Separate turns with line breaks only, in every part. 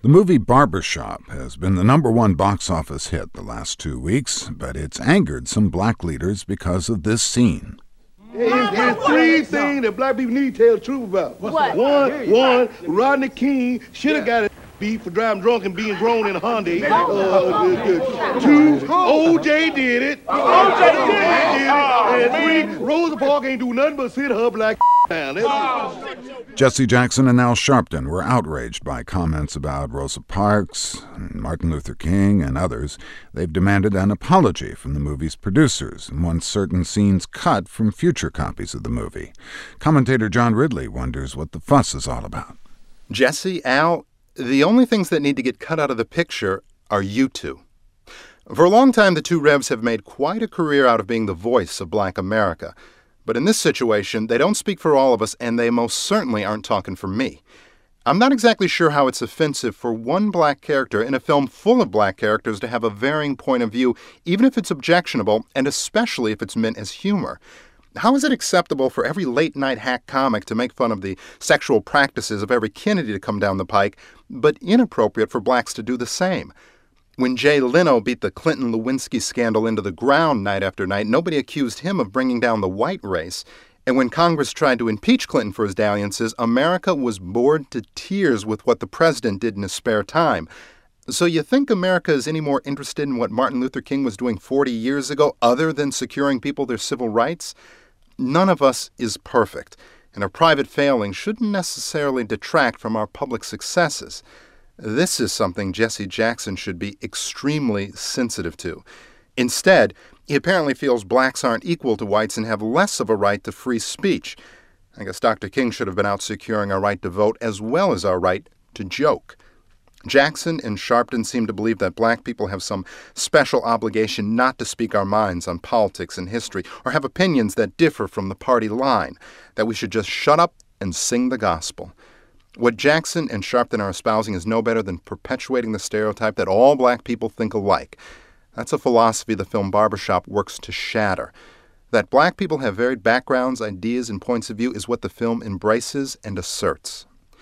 The movie Barbershop has been the #1 box office hit the last 2 weeks, but it's angered some black leaders because of this scene.
There's three things that black people need to tell the truth about.
What?
One, Rodney King should have got a beat for driving drunk and being grown in a Hyundai. Two, O.J. did it. And three, Rosa Parks ain't do nothing but sit her black down.
Jesse Jackson and Al Sharpton were outraged by comments about Rosa Parks, Martin Luther King, and others. They've demanded an apology from the movie's producers and want certain scenes cut from future copies of the movie. Commentator John Ridley wonders what the fuss is all about.
Jesse, Al, the only things that need to get cut out of the picture are you two. For a long time, the two Revs have made quite a career out of being the voice of black America. But in this situation, they don't speak for all of us, and they most certainly aren't talking for me. I'm not exactly sure how it's offensive for one black character in a film full of black characters to have a varying point of view, even if it's objectionable, and especially if it's meant as humor. How is it acceptable for every late-night hack comic to make fun of the sexual practices of every Kennedy to come down the pike, but inappropriate for blacks to do the same? When Jay Leno beat the Clinton-Lewinsky scandal into the ground night after night, nobody accused him of bringing down the white race. And when Congress tried to impeach Clinton for his dalliances, America was bored to tears with what the president did in his spare time. So you think America is any more interested in what Martin Luther King was doing 40 years ago other than securing people their civil rights? None of us is perfect, and our private failings shouldn't necessarily detract from our public successes. This is something Jesse Jackson should be extremely sensitive to. Instead, he apparently feels blacks aren't equal to whites and have less of a right to free speech. I guess Dr. King should have been out securing our right to vote as well as our right to joke. Jackson and Sharpton seem to believe that black people have some special obligation not to speak our minds on politics and history or have opinions that differ from the party line, that we should just shut up and sing the gospel. What Jackson and Sharpton are espousing is no better than perpetuating the stereotype that all black people think alike. That's a philosophy the film Barbershop works to shatter. That black people have varied backgrounds, ideas, and points of view is what the film embraces and asserts.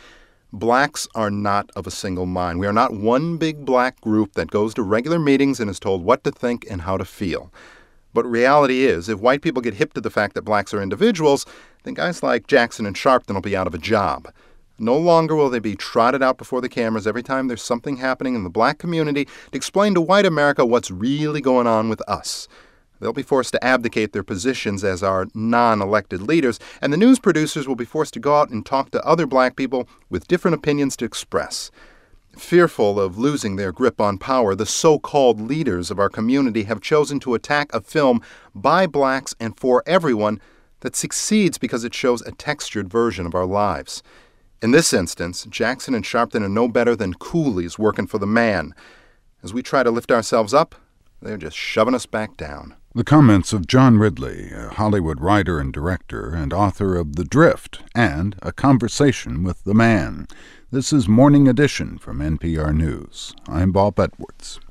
Blacks are not of a single mind. We are not one big black group that goes to regular meetings and is told what to think and how to feel. But reality is, if white people get hip to the fact that blacks are individuals, then guys like Jackson and Sharpton will be out of a job. No longer will they be trotted out before the cameras every time there's something happening in the black community to explain to white America what's really going on with us. They'll be forced to abdicate their positions as our non-elected leaders, and the news producers will be forced to go out and talk to other black people with different opinions to express. Fearful of losing their grip on power, the so-called leaders of our community have chosen to attack a film by blacks and for everyone that succeeds because it shows a textured version of our lives. In this instance, Jackson and Sharpton are no better than coolies working for the man. As we try to lift ourselves up, they're just shoving us back down.
The comments of John Ridley, a Hollywood writer and director and author of The Drift and A Conversation with the Man. This is Morning Edition from NPR News. I'm Bob Edwards.